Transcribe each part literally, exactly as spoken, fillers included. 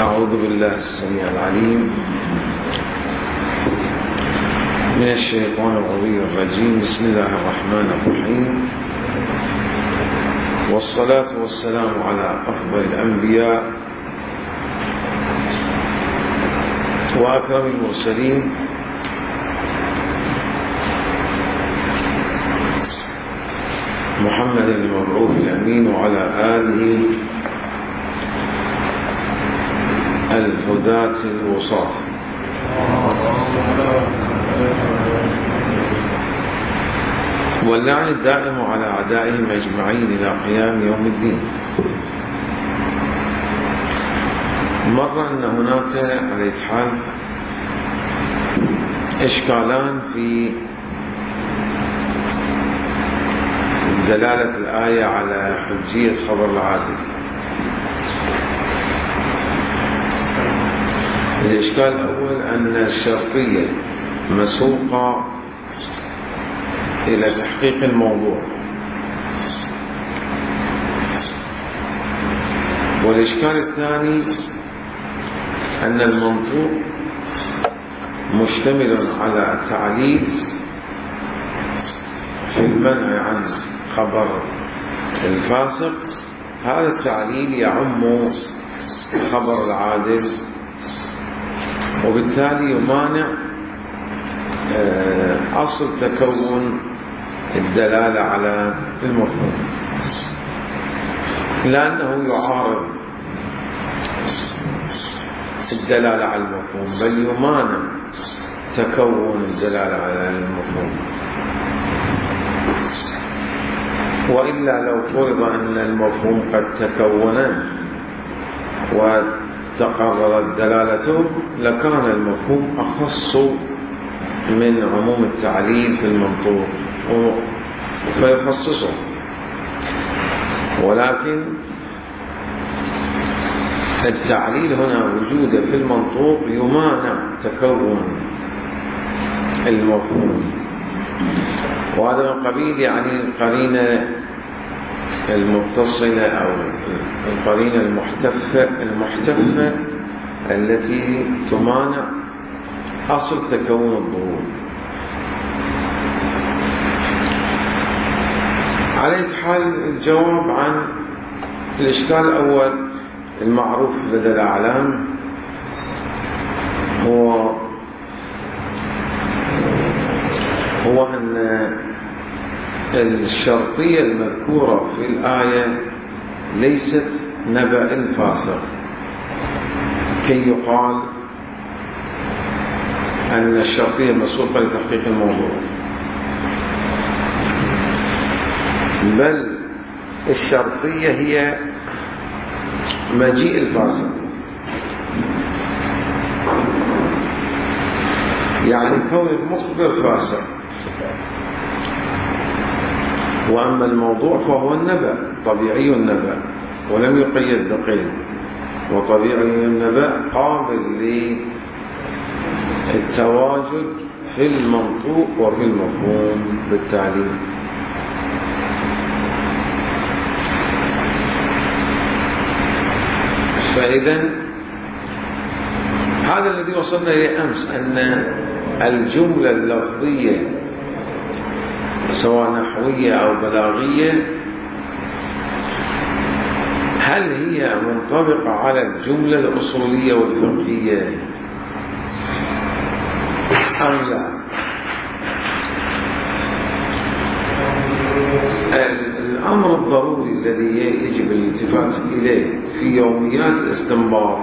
أعوذ بالله السميع العليم من الشيطان الرجيم. بسم الله الرحمن الرحيم، والصلاة والسلام على أفضل الأنبياء وأكرم المرسلين محمد المبعوث الأمين وعلى آله الهداة الوصاة. واللعن الدائم على أعدائهم أجمعين إلى قيام يوم الدين. مر أن هناك على أية حال إشكالان في دلالة الآية على حجية خبر العادل. الإشكال الأول أن الشرطية مسوقة إلى تحقيق الموضوع، والإشكال الثاني أن المنطوق مشتمل على تعليل في المنع عن خبر الفاسق. هذا التعليل يعم خبر العادل، وبالتالي يمانع أصل تكون الدلالة على المفهوم، لأنه يعارض الدلالة على المفهوم، بل يمانع تكون الدلالة على المفهوم. وإلا لو فرض أن المفهوم قد تكون وتقررت دلالته لكان المفهوم أخص من عموم التعليل في المنطوق فيخصصه، ولكن التعليل هنا وجوده في المنطوق يمانع تكون المفهوم، وهذا من قبيل يعني القرينة المتصلة أو القرينة المحتفة المحتفة التي تمانع أصل تكون الظهور. على أية حال الجواب عن الإشكال الأول المعروف لدى الأعلام هو هو أن الشرطية المذكورة في الآية ليست نبأ الفاسق كي يقال أن الشرطية مسوقة لتحقيق الموضوع، بل الشرطية هي مجيء الفاسق. يعني كون المخبر فاسق، وأما الموضوع فهو النبأ، طبيعي النبأ ولم يقيد بقيد، وطبيعي النبأ قابل للتواجد في المنطوق وفي المفهوم بالتعليل. فإذا هذا الذي وصلنا إليه أمس، أن الجملة اللفظية سواء نحوية أو بلاغية هل هي منطبقة على الجملة الأصولية والفقهية أم لا؟ الأمر الضروري الذي يجب الالتفات إليه في يوميات الاستنباط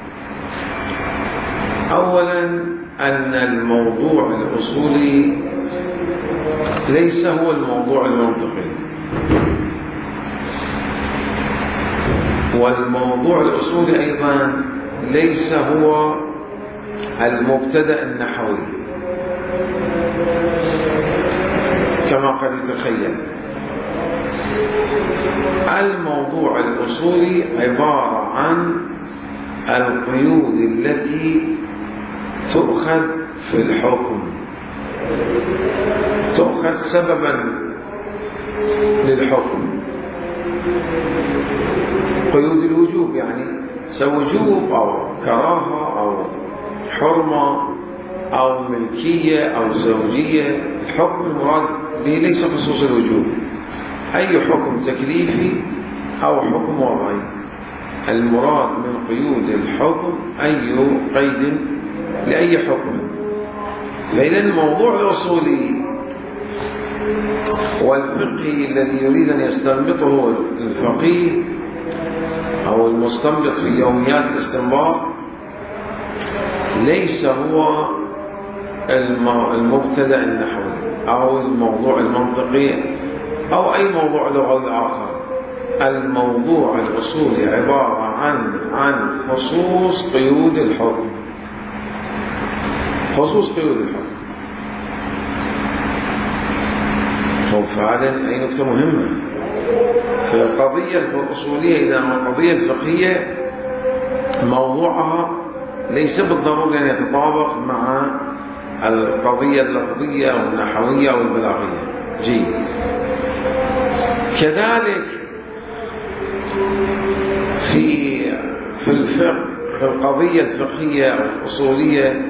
أولا أن الموضوع الأصولي ليس هو الموضوع المنطقي، والموضوع الأصولي أيضا ليس هو المبتدأ النحوي كما قد يتخيل. الموضوع الأصولي عبارة عن القيود التي تؤخذ في الحكم، تؤخذ سببا للحكم، قيود الوجوب يعني سوجوب أو كراهة أو حرمة أو ملكية أو زوجية، الحكم المراد به ليس خصوص الوجوب، أي حكم تكليفي أو حكم وضعي، المراد من قيود الحكم أي قيد لأي حكم. فإذا الموضوع الأصولي والفقهي الذي يريد أن يستنبطه الفقيه أو المستنبط في يوميات الاستنباط ليس هو المبتدأ النحوي أو الموضوع المنطقي أو أي موضوع لغوي آخر. الموضوع الأصولي عبارة عن عن خصوص قيود الحكم، خصوص قيود الحكم. فعلا أي نقطة مهمة في القضية الأصولية، إذا ما القضية الفقهية موضوعها ليس بالضرورة أن يتطابق مع القضية اللفظية والنحوية والبلاغية. جيد. كذلك في في الفقه، في القضية الفقهية أو الأصولية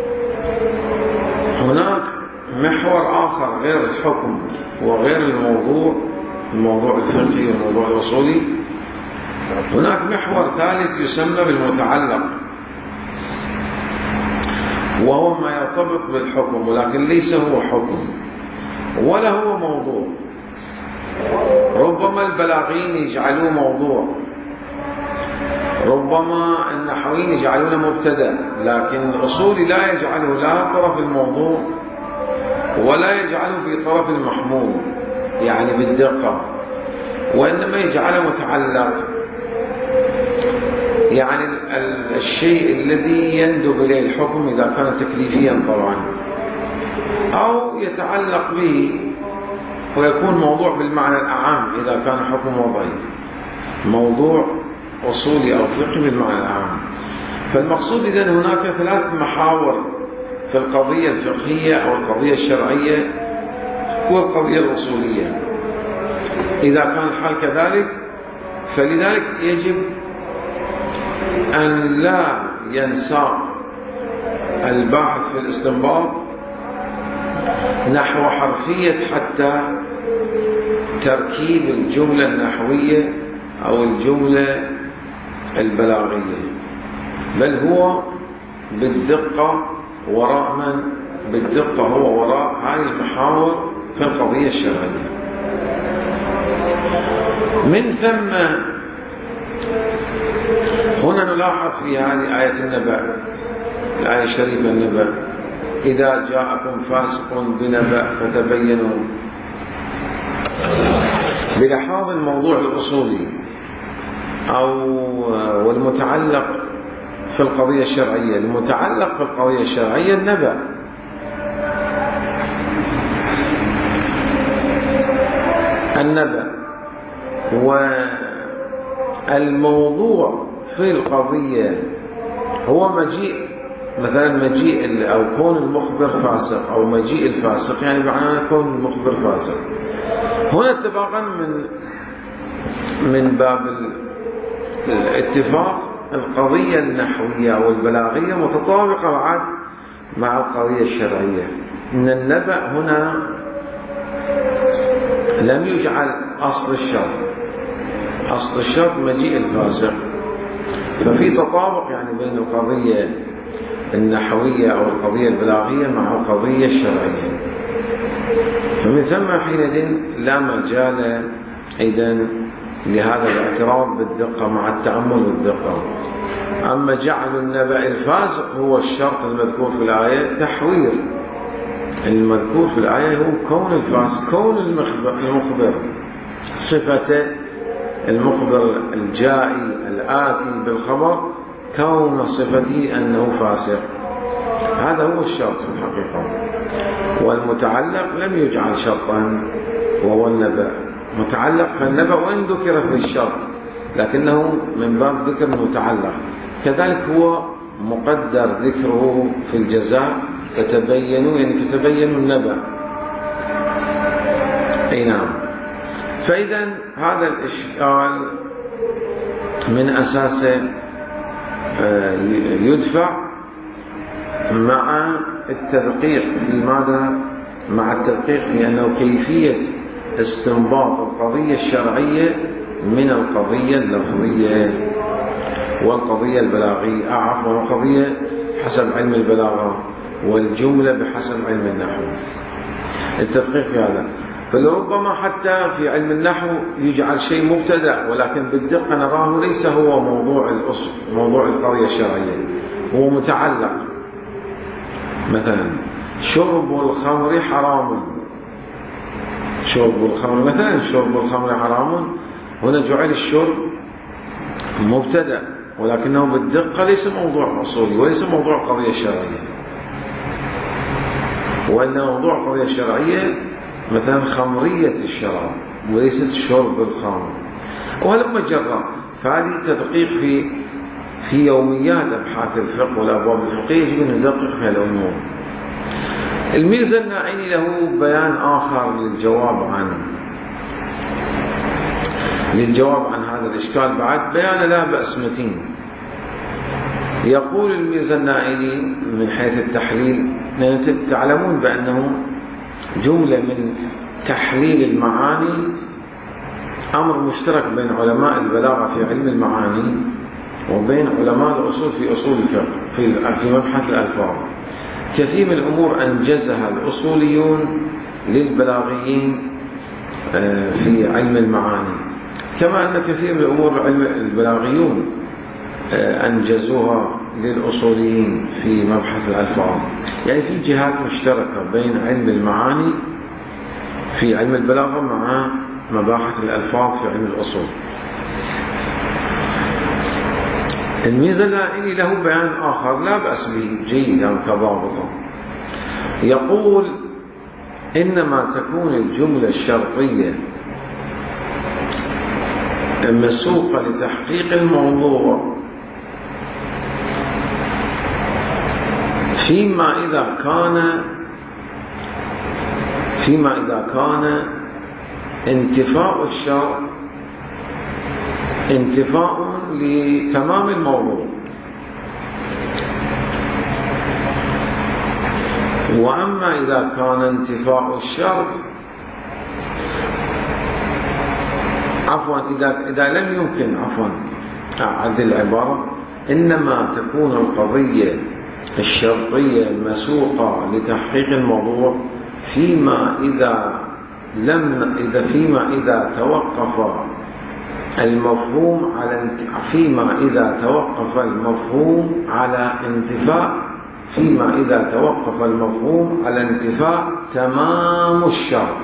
هناك محور آخر غير الحكم وغير الموضوع الموضوع الفقهي والموضوع الأصولي. هناك محور ثالث يسمى بالمتعلق، وهو ما يرتبط بالحكم ولكن ليس هو حكم ولا هو موضوع. ربما البلاغيين يجعلوه موضوع، ربما النحويين يجعلونه مبتدأ، لكن الأصولي لا يجعله لا طرف الموضوع ولا يجعله في طرف المحمول يعني بالدقة، وإنما يجعله متعلق، يعني الشيء الذي يندب إليه الحكم إذا كان تكليفيا طبعا، أو يتعلق به ويكون موضوع بالمعنى الأعام إذا كان حكم وضعي، موضوع أصولي أو فقهي بالمعنى الأعام. فالمقصود إذن هناك ثلاث محاور في القضية الفقهية أو القضية الشرعية والقضية الأصولية. إذا كان الحال كذلك فلذلك يجب أن لا ينساق الباحث في الاستنباط نحو حرفية حتى تركيب الجملة النحوية أو الجملة البلاغية، بل هو بالدقة وراء من؟ بالدقة هو وراء هذه المحاور في القضية الشرعية. من ثم هنا نلاحظ في هذه آية النبأ، الآية الشريفة النبأ، إذا جاءكم فاسق بنبأ فتبينوا، بلحاظ الموضوع الأصولي أو والمتعلق في القضية الشرعية. المتعلق في القضية الشرعية النبأ، النبأ، والموضوع في القضية هو مجيء مثلا مجيء أو كون المخبر فاسق أو مجيء الفاسق، يعني معناه كون المخبر فاسق. هنا اتفاقا من من باب الاتفاق القضية النحوية والبلاغية متطابقة بعد مع القضية الشرعية. إن النبأ هنا لم يجعل أصل الشرط، أصل الشرط مجيء الفاسق، ففي تطابق يعني بين القضية النحوية أو القضية البلاغية مع القضية الشرعية. فمن ثم حينئذ لا مجال إذن لهذا الاعتراض بالدقة مع التأمل والدقة. أما جعل النبأ الفاسق هو الشرط المذكور في الآية، تحوير المذكور في الآية هو كون الفاسق، كون المخبر, المخبر صفة المخبر الجائي الآتي بالخبر، كون صفته أنه فاسق، هذا هو الشرط في الحقيقة. والمتعلق لم يجعل شرطا وهو النبأ، متعلق فالنبأ وإن ذكر في الشرط لكنه من باب ذكر المتعلق. كذلك هو مقدر ذكره في الجزاء، فتبينوا يعني فتبينوا النبأ. أي نعم. فإذا هذا الإشكال من أساسه يدفع مع التدقيق في ماذا؟ مع التدقيق في أنه كيفية استنباط القضية الشرعية من القضية اللفظية والقضية البلاغية، عفوا القضية حسب علم البلاغة والجملة بحسب علم النحو. التدقيق في هذا، فلربما حتى في علم النحو يجعل شيء مبتدأ ولكن بالدقة نراه ليس هو موضوع الأصل، موضوع القضية الشرعية، هو متعلق. مثلا شرب الخمر حرام، شرب الخمر مثلا شرب الخمر حرام، هنا جعل الشرب مبتدأ ولكنه بالدقة ليس موضوع أصولي وليس موضوع القضية الشرعية، وأن موضوع القضية الشرعية مثلا خمرية الشراب وليست شرب الخمر، وهلما جرى. فهذه تدقيق في في يوميات أبحاث الفقه والأبواب الفقهية يجب أن ندقق في الأمور. الميرزا الناعيني له بيان آخر للجواب عن للجواب عن هذا الإشكال، بعد بيان لا بأس متين. يقول الميرزا الناعيني من حيث التحليل، تعلمون بأنه جملة من تحليل المعاني أمر مشترك بين علماء البلاغة في علم المعاني وبين علماء الأصول في أصول الفقه في في مبحث الألفاظ. كثير من الأمور أنجزها الأصوليون للبلاغيين في علم المعاني، كما أن كثير من الأمور البلاغيون أنجزوها للأصوليين في مبحث الألفاظ. يعني في جهات مشتركة بين علم المعاني في علم البلاغة مع مباحث الألفاظ في علم الأصول. الميرزا الناعيني له بيان آخر لا بأس به جيدا كضابطا، يقول إنما تكون الجملة الشرطية مسوقة لتحقيق الموضوع فيما إذا كان فيما إذا كان انتفاء الشرط انتفاء لتمام الموضوع، وأما إذا كان انتفاء الشرط عفوا إذا إذا لم يمكن عفوا أعدل العبارة، إنما تكون القضية الشرطية مسوقة لتحقيق الموضوع فيما إذا لم إذا فيما إذا توقف المفهوم على فيما إذا توقف المفهوم على انتفاء فيما إذا توقف المفهوم على انتفاء تمام الشرط.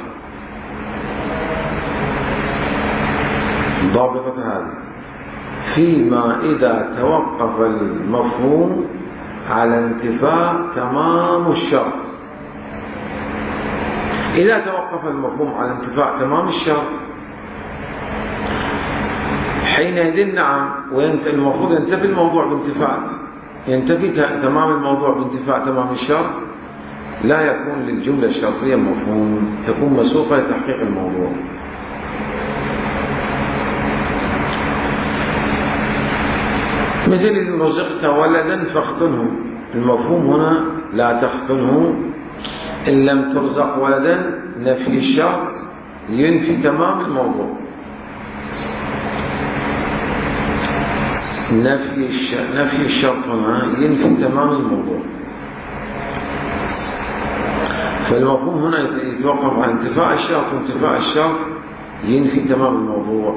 ضابطة هذه فيما إذا توقف المفهوم على انتفاء تمام الشرط. إذا توقف المفهوم على انتفاء تمام الشرط حينئذ نعم، والمفروض ينتفي الموضوع بانتفاء ينتفي تمام الموضوع بانتفاء تمام الشرط، لا يكون للجملة الشرطية مفهوم، تكون مسوقة لتحقيق الموضوع. مثل إن رزقت ولدا فاختنه، المفهوم هنا لا تختنه إن لم ترزق ولدا، نفي الشرط ينفي تمام الموضوع. نفي نفي الشرط هنا ينفي تمام الموضوع، فالمفهوم هنا يتوقف عن انتفاء الشرط، وانتفاء الشرط ينفي تمام الموضوع.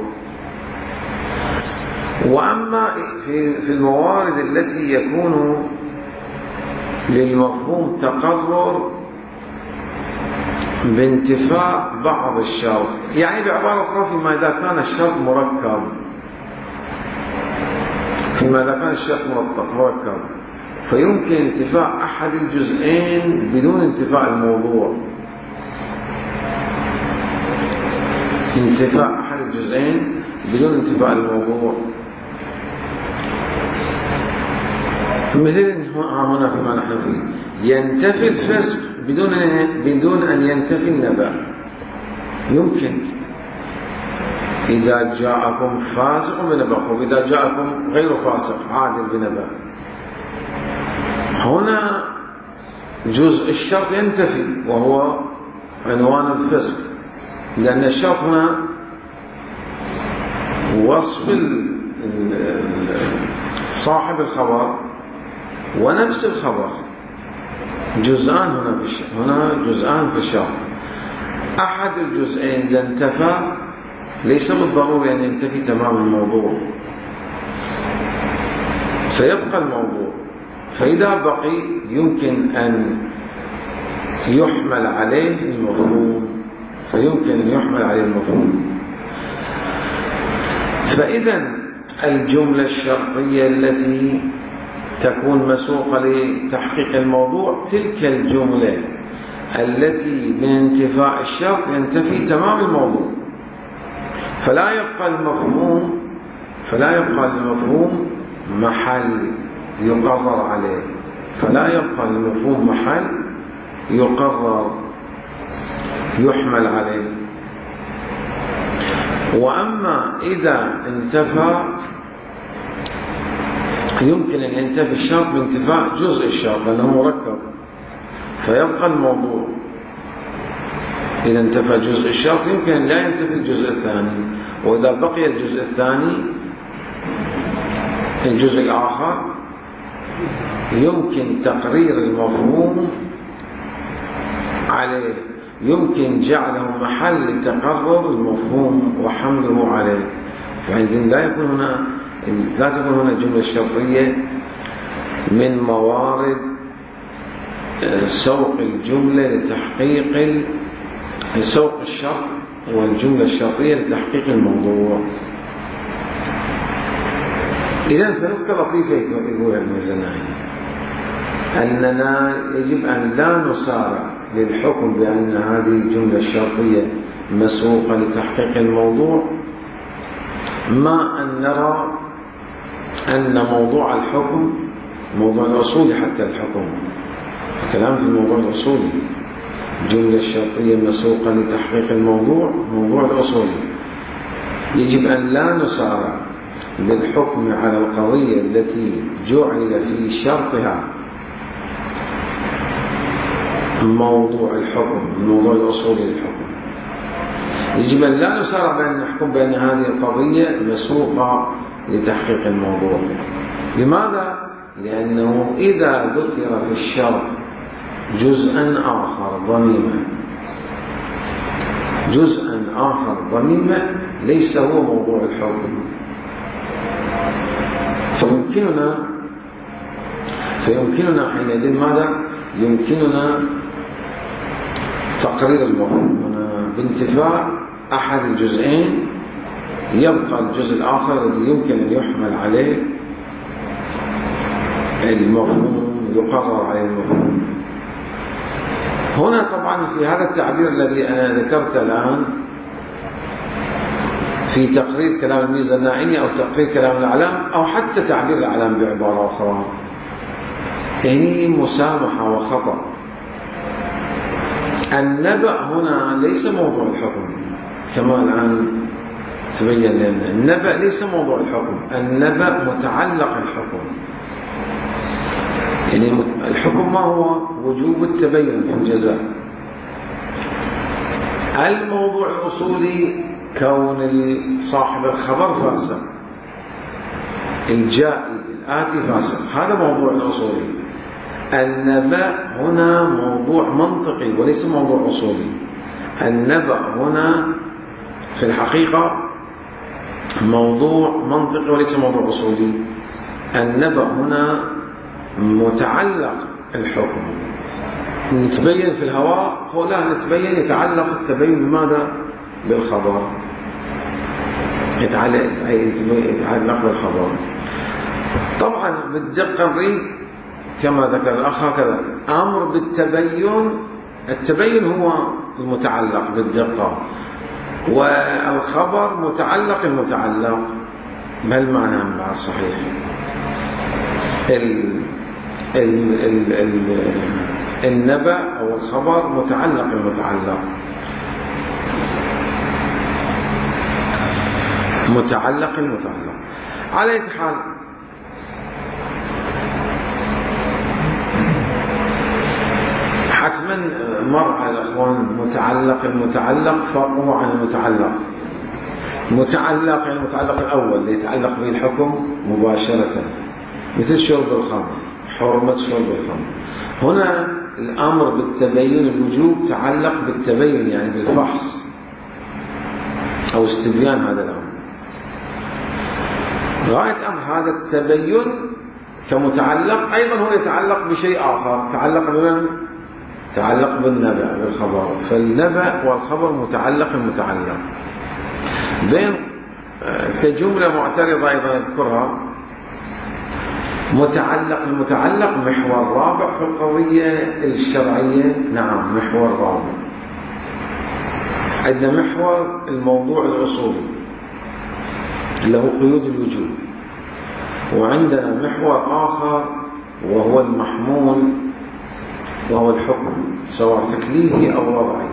وأما في في الموارد التي يكون للمفهوم تقرر بانتفاء بعض الشرط، يعني بعبارة أخرى فيما إذا كان الشرط مركب فيما إذا كان الشرط مركب فيمكن انتفاء أحد الجزئين بدون انتفاء الموضوع. انتفاء أحد الجزئين بدون انتفاء الموضوع، مثل هنا فيما نحن فيه ينتفي الفسق بدون بدون أن ينتفي النبأ. يمكن إذا جاءكم فاسق بنبأ، وإذا جاءكم غير فاسق عادل بنبأ. هنا جزء الشرط ينتفي وهو عنوان الفسق، لأن الشرط هنا وصف صاحب الخبر ونفس الخبر، جزءان هنا في الشرط، هنا جزءان في الشرط. أحد الجزئين إذا انتفى ليس بالضروري أن ينتفي تمام الموضوع، فيبقى الموضوع. فإذا بقي يمكن أن يحمل عليه المفهوم، فيمكن أن يحمل عليه المفهوم. فإذا الجملة الشرطية التي تكون مسوقة لتحقيق الموضوع تلك الجملة التي من انتفاء الشرط ينتفي تمام الموضوع، فلا يبقى المفهوم فلا يبقى المفهوم محل يقرر عليه، فلا يبقى المفهوم محل يقرر يحمل عليه. وأما إذا انتفى يمكن أن ينتفي الشرط بانتفاء جزء الشرط لأنه مركب، فيبقى الموضوع. إذا انتفى جزء الشرط يمكن أن لا ينتفي الجزء الثاني، وإذا بقي الجزء الثاني الجزء الآخر يمكن تقرير المفهوم عليه، يمكن جعله محل لتقرر المفهوم وحمله عليه. فعندنا لا يكون هنا لا تكون هنا الجملة الشرطية من موارد سوق الجملة لتحقيق سوق الشرط والجملة الشرطية لتحقيق الموضوع. إذن فنكتة لطيفة يقول الميزانية أننا يجب أن لا نسارع للحكم بأن هذه الجملة الشرطية مسوقة لتحقيق الموضوع، ما أن نرى أن موضوع الحكم موضوع الأصولي. حتى الحكم الكلام في الموضوع الأصولي، الجملة الشرطية مسوقة لتحقيق الموضوع موضوع الأصولي. يجب أن لا نسارع بالحكم على القضية التي جعل في شرطها موضوع الحكم الموضوع الأصولي للحكم. يجب أن لا نسارع بأن نحكم بأن هذه القضية مسوقة لتحقيق الموضوع. لماذا؟ لأنه إذا ذكر في الشرط جزءا آخر ضميما جزءا آخر ضميما ليس هو موضوع الحكم، فيمكننا فيمكننا حينئذ ماذا؟ يمكننا تقرير المفهوم هنا بانتفاء أحد الجزئين، يبقى الجزء الآخر الذي يمكن أن يحمل عليه المفهوم، يقرر عليه المفهوم. هنا طبعا في هذا التعبير الذي أنا ذكرته الآن في تقرير كلام الميزة الناعية أو تقرير كلام الأعلام أو حتى تعبير الأعلام بعبارة أخرى، يعني مسامحة وخطأ. النبأ هنا ليس موضوع الحكم كما الآن تبين لنا، النبأ ليس موضوع الحكم، النبأ متعلق الحكم. يعني الحكم ما هو؟ وجوب التبين في الجزاء. الموضوع الأصولي كون صاحب الخبر فاسق، الجائي الآتي فاسق، هذا موضوع الأصولي. النبأ هنا موضوع منطقي وليس موضوع أصولي. النبأ هنا في الحقيقة موضوع منطقي وليس موضوع أصولي. النبأ هنا متعلق الحكم، نتبين في الهواء، هو لا نتبين يتعلق التبين بماذا؟ بالخبر، يتعلق يتعلق بالخبر. طبعا بالدقة كما ذكر الأخ هكذا أمر بالتبين، التبين هو المتعلق بالدقة، والخبر متعلق المتعلق. ما المعنى مع الصحيح؟ ال ال ال ال النبأ أو الخبر متعلق المتعلق. متعلق المتعلق. على أي حال حتما مر على الأخوان متعلق المتعلق فرقه عن المتعلق. متعلق يعني المتعلق الأول اللي يتعلق به الحكم مباشرة، مثل شرب الخمر، حرمة شرب الخمر. هنا الأمر بالتبين الوجوب تعلق بالتبين يعني بالفحص أو استبيان هذا الأمر. غاية أمر هذا التبين كمتعلق أيضا هو يتعلق بشيء آخر، تعلق بمن؟ تعلق بالنبأ بالخبر. فالنبأ والخبر متعلق المتعلق. بين كجملة معترضة أيضا يذكرها، متعلق المتعلق محور رابع في القضية الشرعية. نعم محور رابع. عندنا محور الموضوع الأصولي اللي هو قيود الوجوب، وعندنا محور آخر وهو المحمول وهو الحكم سواء تكليفي أو وضعي.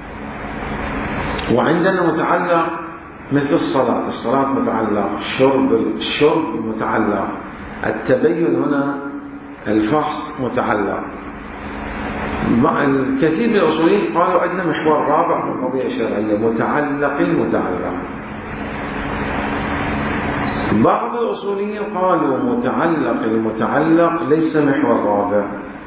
وعندنا متعلق مثل الصلاة، الصلاة متعلق، الشرب الشرب متعلق، التبين هنا الفحص متعلق. الكثير من الأصوليين قالوا عندنا محور رابع في القضية الشرعية متعلق المتعلق. بعض الأصوليين قالوا متعلق المتعلق ليس محور رابع،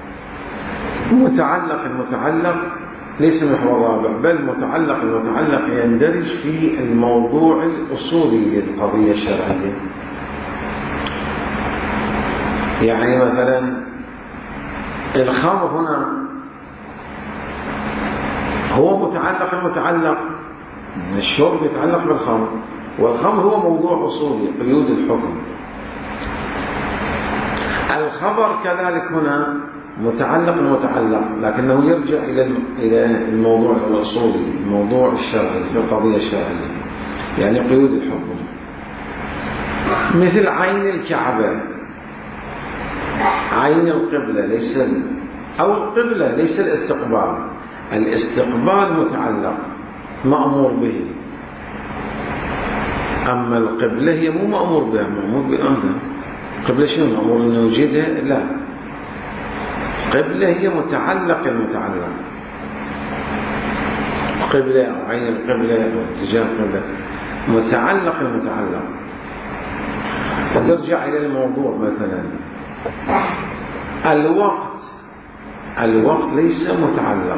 متعلق المتعلق ليس محور رابع، بل متعلق المتعلق يندرج في الموضوع الأصولي للقضية الشرعية. يعني مثلا الخمر هنا هو متعلق المتعلق، الشرب يتعلق بالخمر، والخمر هو موضوع أصولي قيود الحكم. الخبر كذلك هنا متعلق المتعلق، لكنه يرجع إلى إلى الموضوع الأصولي، الموضوع الشرعي في القضية الشرعية، يعني قيود الحكم. مثل عين الكعبة، عين القبلة ليس أو القبلة ليس الاستقبال، الاستقبال متعلق مأمور به، أما القبلة هي مو مأمور بها، مأمور بأمرها. القبلة شنو مأمور أن نوجدها؟ لا، القبلة هي متعلق المتعلق، قبلة أو عين القبلة أو اتجاه القبلة متعلق المتعلق. فترجع إلى الموضوع مثلا الوقت، الوقت ليس متعلق.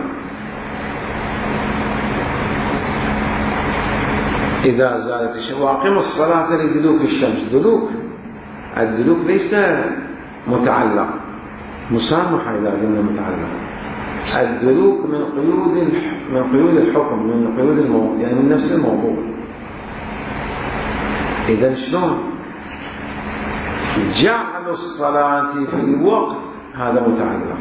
إذا زالت الشمس وأقم الصلاة لدلوك الشمس، دلوك الدلوك ليس متعلق، مسامحة إذا قلنا متعلق. الدلوك من قيود من قيود الحكم، من قيود الموضوع، يعني من نفس الموضوع. إذا شلون جعل الصلاة في الوقت هذا متعلق،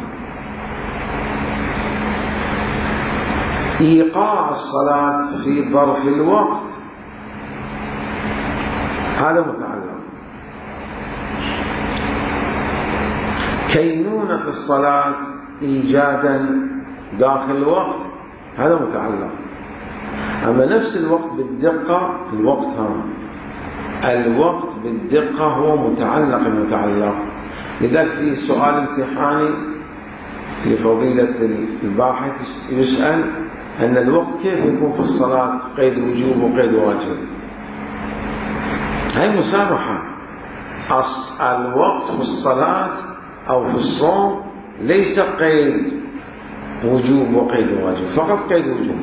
إيقاع الصلاة في ظرف الوقت هذا متعلق، كينونة الصلاة إيجادا داخل الوقت هذا متعلق. أما نفس الوقت بالدقة، الوقت هذا الوقت بالدقة هو متعلق المتعلق. لذلك في سؤال امتحاني لفضيلة الباحث يسأل أن الوقت كيف يكون في الصلاة قيد وجوب وقيد واجب. هاي مسامحة. الوقت في الصلاة أو في الصوم ليس قيد وجوب وقيد واجب، فقط قيد وجوب.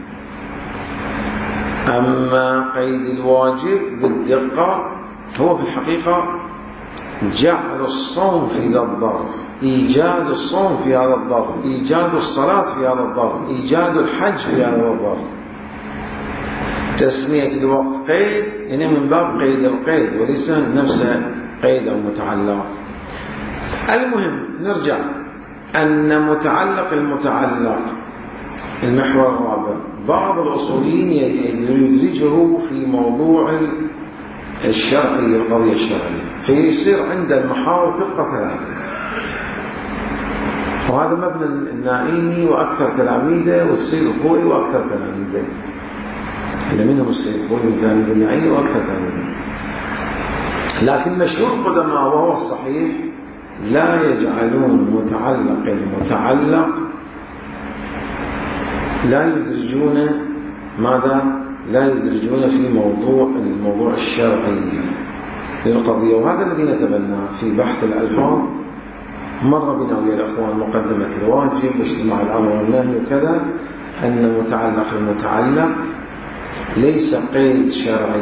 أما قيد الواجب بالدقة هو في الحقيقة جعل الصوم في هذا الظرف، إيجاد الصوم في هذا الظرف، إيجاد الصلاة في هذا الظرف، إيجاد الحج في هذا الظرف. تسمية الوقت قيد يعني من باب قيد القيد وليس نفس قيد أو متعلق. المهم نرجع أن متعلق المتعلق المحور الرابع بعض الأصوليين يدرجه في موضوع الشرعي القضية الشرعية، فيصير عند المحاور تبقى ثلاثة. وهذا مبنى النائيني وأكثر تلاميذه، والسيد الخوئي وأكثر تلاميذه. إذا منهم السيد قوي من تلاميذ النعي وأكثر تلاميذ. لكن مشهور القدماء وهو الصحيح لا يجعلون متعلق المتعلق، لا يدرجون ماذا؟ لا يدرجون في موضوع الموضوع الشرعي للقضية. وهذا الذي نتبناه في بحث الألفاظ. مر بنا ويا الأخوان مقدمة الواجب واجتماع الأمر والنهي وكذا، أن متعلق المتعلق ليس قيد شرعي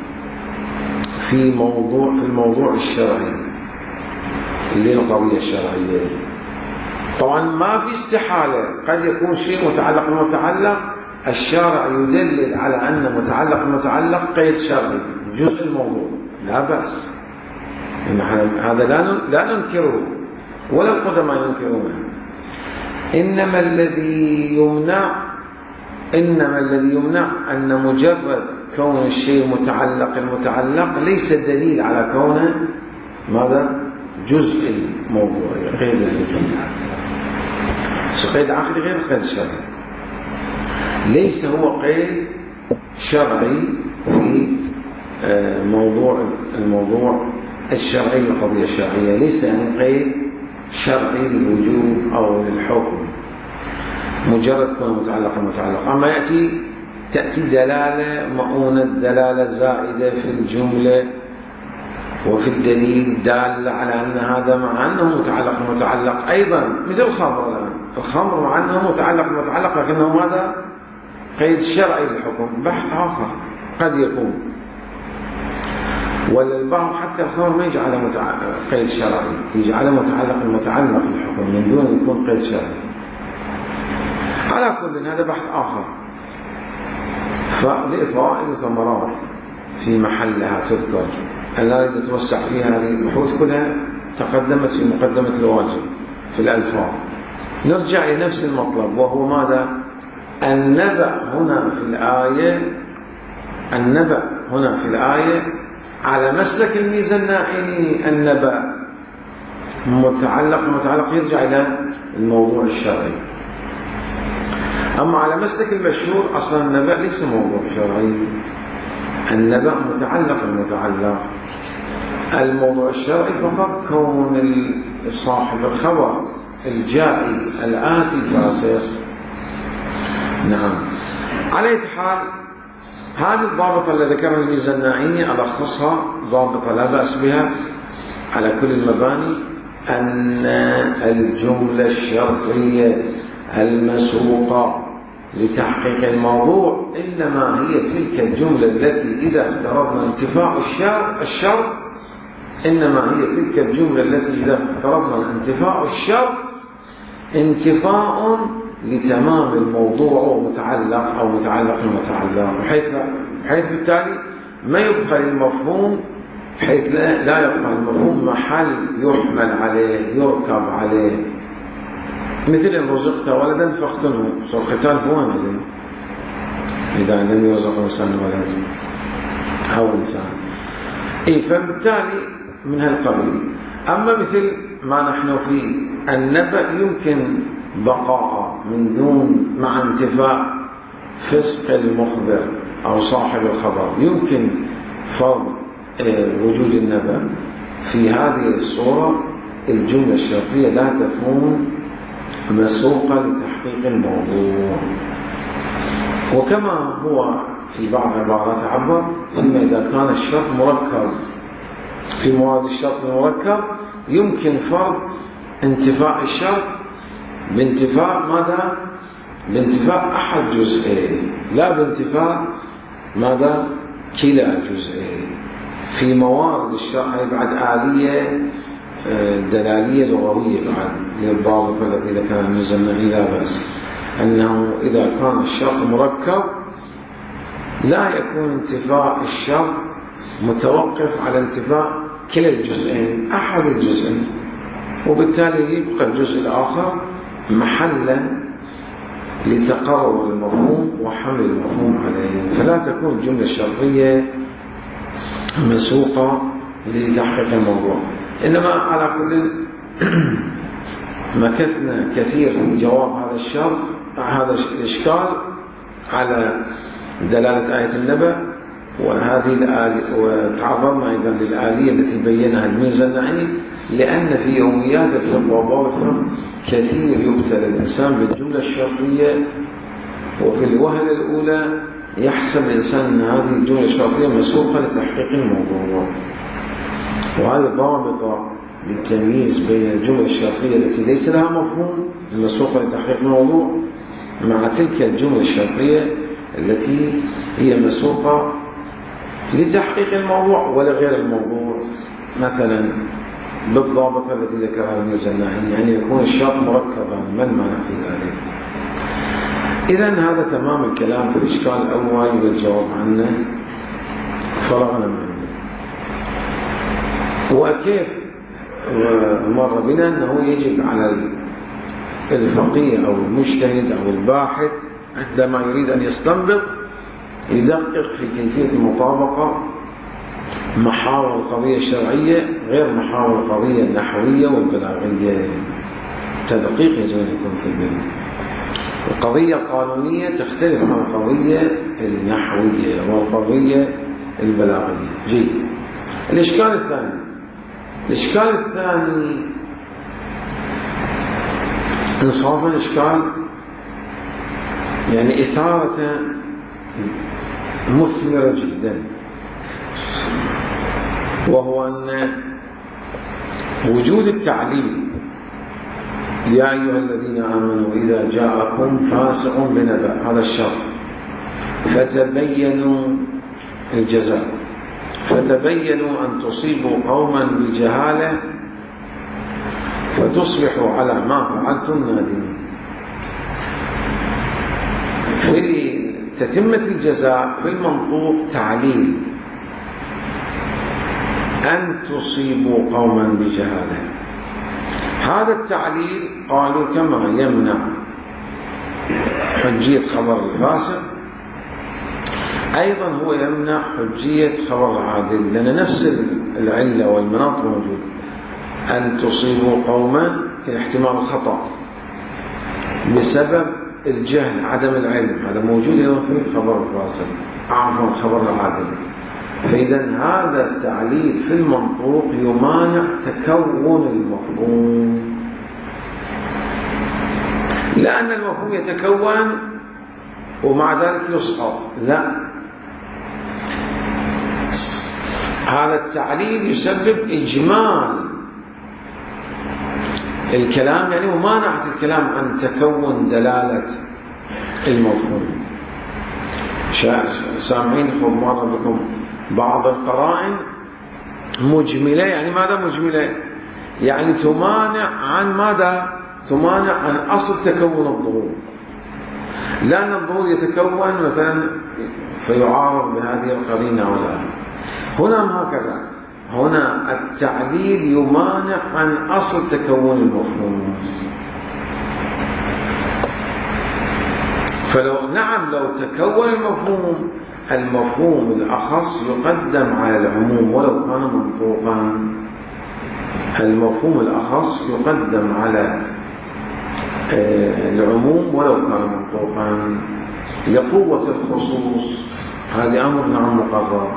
في موضوع في الموضوع الشرعي للقضية الشرعية. طبعا ما في استحالة، قد يكون شيء متعلق المتعلق الشارع يدلل على أن متعلق المتعلق قيد شرعي جزء الموضوع، لا بأس، هذا لا ننكره ولا القدماء ينكرونه. إنما الذي يمنع إنما الذي يمنع أن مجرد كون الشيء متعلق المتعلق ليس دليل على كونه ماذا؟ جزء الموضوع، قيد الوجود. قيد عقدي غير قيد شرعي، ليس هو قيد شرعي في موضوع الموضوع الشرعي للقضية الشرعية، ليس يعني قيد شرعي للوجوب أو للحكم، مجرد كونه متعلق المتعلق. أما يأتي تأتي دلالة مؤونة، دلالة زائدة في الجملة وفي الدليل دالة على أن هذا مع أنه متعلق المتعلق أيضا، مثل الخمر الآن، الخمر مع أنه متعلق المتعلق لكنه ماذا؟ قيد شرعي للحكم، بحث آخر قد يكون. ولا البعض حتى الخمر ما يجعله قيد شرعي، يجعله متعلق المتعلق بالحكم من دون أن يكون قيد شرعي. على كل هذا بحث آخر. فوائد وثمرات في محلها تذكر، ألا أريد أتوسع فيها، هذه البحوث كلها تقدمت في مقدمة الواجب في الألفاظ. نرجع إلى نفس المطلب، وهو ماذا؟ النبأ هنا في الآية النبأ هنا في الآية على مسلك الميزانائي، النبأ متعلق متعلق يرجع إلى الموضوع الشرعي. أما على مسلك المشهور أصلا النبأ ليس موضوع شرعي، النبأ متعلق المتعلق، الموضوع الشرعي فقط كون صاحب الخبر الجائي الآتي الفاسق. نعم. على أي حال هذه الضابطة اللي ذكرها الميزانائي ألخصها ضابطة لا بأس بها على كل المباني، أن الجملة الشرطية المسروقة لتحقيق الموضوع إنما هي تلك الجملة التي إذا افترضنا انتفاء الشرط إنما هي تلك الجملة التي إذا افترضنا انتفاء الشرط انتفاء لتمام الموضوع متعلق أو متعلق المتعلق، بحيث بحيث بالتالي ما يبقى المفهوم، بحيث لا, لا يبقى المفهوم محل يحمل عليه يركب عليه. مثل إن رزقت ولدا فاختنه، صار ختان هو مثل إذا لم يرزق إنسان ولد أو إنسان، إيه، فبالتالي من هالقبيل. أما مثل ما نحن فيه، النبأ يمكن بقاء من دون مع انتفاء فسق المخبر أو صاحب الخبر، يمكن فرض وجود النبأ في هذه الصورة. الجملة الشرطية لا تكون مسوقة لتحقيق الموضوع. وكما هو في بعض عبارات عبر، إما إذا كان الشرط مركب في مواد الشرط المركب يمكن فرض انتفاء الشرط بانتفاء ماذا؟ بانتفاء أحد جزئين، لا بانتفاء ماذا؟ كلا جزئين. في موارد الشرع بعد آلية دلالية لغوية بعد للضابطة التي ذكرها الميزانائي لا بأس، أنه إذا كان الشرط مركب لا يكون انتفاء الشرط متوقف على انتفاء كلا الجزئين، أحد الجزئين، وبالتالي يبقى الجزء الآخر محلا لتقرر المفهوم وحمل المفهوم عليه. فلا تكون الجملة الشرطية مسوقة لتحقيق الموضوع. إنما على كل مكثنا كثير في جواب هذا الشرط هذا الإشكال على دلالة آية النبأ، وهذه الآلية، وتعرضنا أيضا للآلية التي بينها الميرزا النعيم، لأن في يوميات الفقه وأبواب الفقه كثير يبتلى الإنسان بالجملة الشرطية، وفي الوهلة الأولى يحسب الإنسان أن هذه الجملة الشرطية مسوقة لتحقيق الموضوع، وهذه ضابطة للتمييز بين الجملة الشرطية التي ليس لها مفهوم المسوقة لتحقيق الموضوع مع تلك الجملة الشرطية التي هي مسوقة لتحقيق الموضوع ولغير الموضوع، مثلا بالضابطة التي ذكرها الميرزا النعيم، يعني يكون الشرط مركبا. ما المعنى في ذلك؟ إذن هذا تمام الكلام في الإشكال الأول والجواب عنه، فرغنا منه. وكيف مر بنا أنه يجب على الفقيه أو المجتهد أو الباحث عندما يريد أن يستنبط يدقق في كيفية المطابقة محاور القضية الشرعية غير محاور القضية النحوية والبلاغية. تدقيق يجب أن يكون في البين. القضية القانونية تختلف عن القضية النحوية والقضية البلاغية. جيد. الإشكال الثاني الإشكال الثاني انصافا الإشكال يعني إثارة مثمرة جدا، وهو أن وجود التعليل يا أيها الذين آمنوا إذا جاءكم فاسق بنبأ، هذا الشرط، فتبينوا الجزاء، فتبينوا أن تصيبوا قوما بجهالة فتصبحوا على ما فعلتم نادمين. في تتمة الجزاء في المنطوق تعليل أن تصيبوا قوما بجهالة. هذا التعليل قالوا كما يمنع حجية خبر الفاسق أيضا هو يمنع حجية خبر العادل، لأن نفس العلة والمناط موجود. أن تصيبوا قوما احتمال الخطأ بسبب الجهل عدم العلم، هذا موجود في خبر الفاسق، عفوا خبر العادل. فإذا هذا التعليل في المنطوق يمانع تكون المفهوم، لأن المفهوم يتكون ومع ذلك يسقط. لا، هذا التعليل يسبب إجمال الكلام، يعني ممانعة الكلام عن تكون دلالة المفهوم. سامعين خب مرة بكم بعض القرائن مجملة، يعني ماذا مجملة؟ يعني تمانع عن ماذا؟ تمانع عن أصل تكون الظهور، لأن الظهور يتكون مثلا فيعارض بهذه القرينة ولا. هنا ما هكذا، هنا التعليل يمانع عن أصل تكون المفهوم. فلو نعم لو تكون المفهوم، المفهوم الأخص يقدم على العموم ولو كان منطوقا. المفهوم الأخص يقدم على العموم ولو كان منطوقا لقوة الخصوص. هذا أمر نعم مقرر.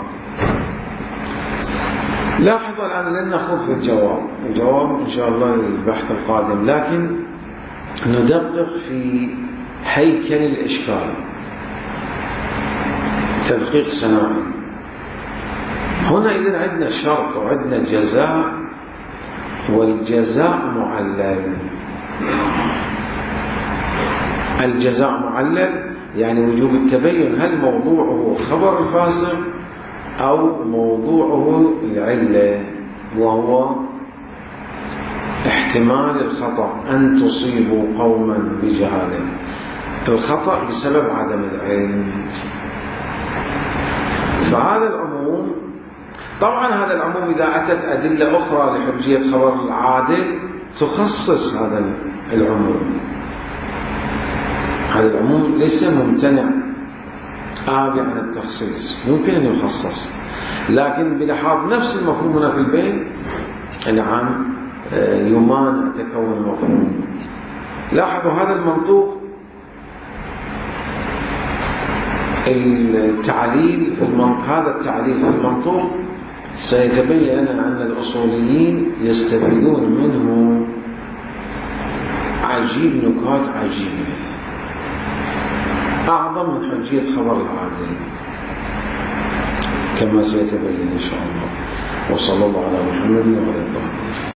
لاحظوا الآن لن نخوض في الجواب، الجواب إن شاء الله للبحث القادم، لكن ندقق في هيكل الإشكال تدقيق صناعي. هنا إذن عندنا شرط وعندنا جزاء، والجزاء معلل. الجزاء معلل يعني وجوب التبين، هل موضوعه خبر الفاسق أو موضوعه العلة، وهو احتمال الخطأ أن تصيبوا قوما بجهالة. الخطأ بسبب عدم العلم. فهذا العموم، طبعا هذا العموم إذا أتت أدلة أخرى لحجية خبر العادل تخصص هذا العموم. هذا العموم ليس ممتنع آبي عن التخصيص، ممكن أن يخصص، لكن بلحاظ نفس المفهوم هنا في البين نعم يمانع تكون المفهوم. لاحظوا هذا المنطوق التعليل في المنطق، هذا التعليل في المنطوق سيتبين أن الأصوليين يستفيدون منه عجيب، نكات عجيبة أعظم من حجية خبر العادل كما سيتبين إن شاء الله. وصلى الله على محمد وعلى آله.